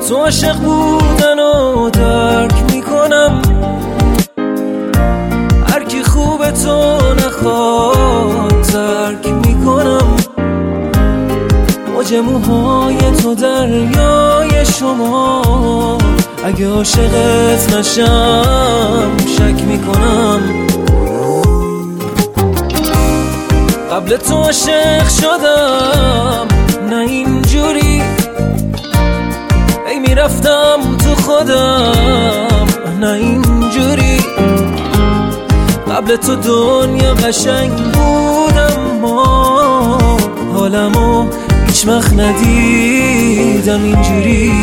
تو عاشق بودن و درک میکنم، هر کی خوب تو نخواد ترک میکنم. موج موهای تو دریای شما، اگه عاشقت نشم شک میکنم. قبل تو عاشق شدم نه اینجوری، ای میرفتم تو خودم نه اینجوری. قبل تو دنیا قشنگ بودم، ما حالمو هیچ وقت ندیدم اینجوری.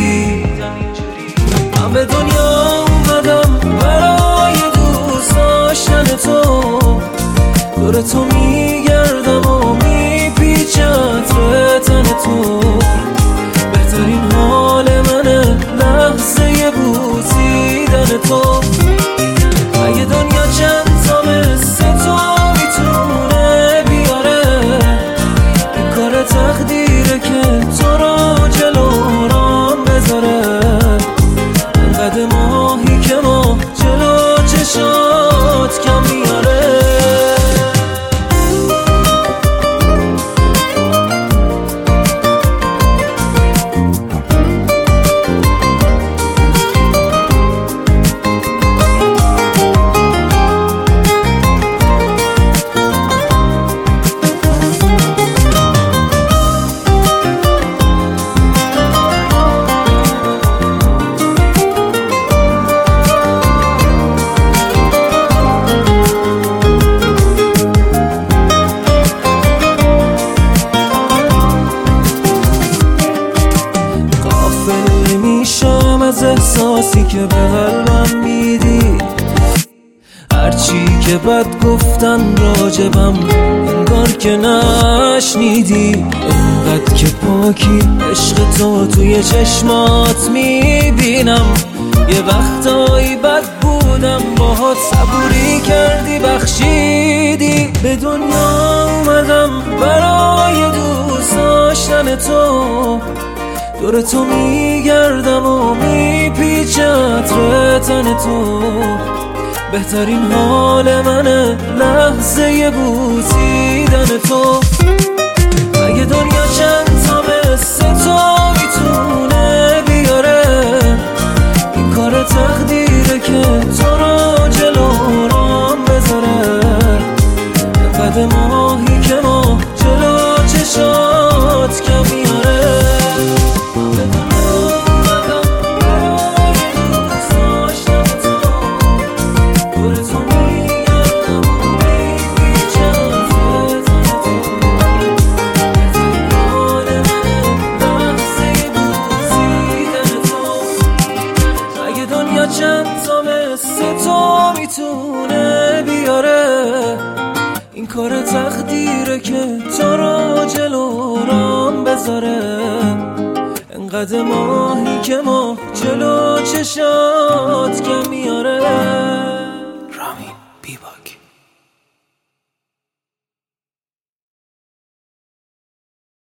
من به دنیا اومدم برای دوست داشتن تو، دور تو میگردم و میپیچم تن تو. بهترین حال منه لحظه بوسیدن تو. اگه دنیا چند تا مثل تو میتونه بیاره، این کار تقدیره که تو رو جلو رام بذاره. قد ماهی که ما جلو چشات کم میاره. از احساسی که به قلبم میدی، هرچی که بد گفتن راجبم انگار که نشنیدی. اینقدر که پاکی عشق تو توی چشمات میبینم. یه وقتایی بد بودم باهات، صبوری کردی بخشیدی. به دنیا اومدم برای دوست داشتن تو، دور تو میگردم و میپیچم تن تو. بهترین حال منه لحظه بوسیدن تو. اگه دنیا چند تا مثل تو میتونه بیاره، این کار تقدیره که تو رو جلو رام بذاره. قد ماهی که ما جلو چشات کم میاره. چند تا مثل تو میتونه بیاره، این کار تقدیره که تو رو جلو رام بذاره. انقدر ماهی که ما جلو چشات کم میاره.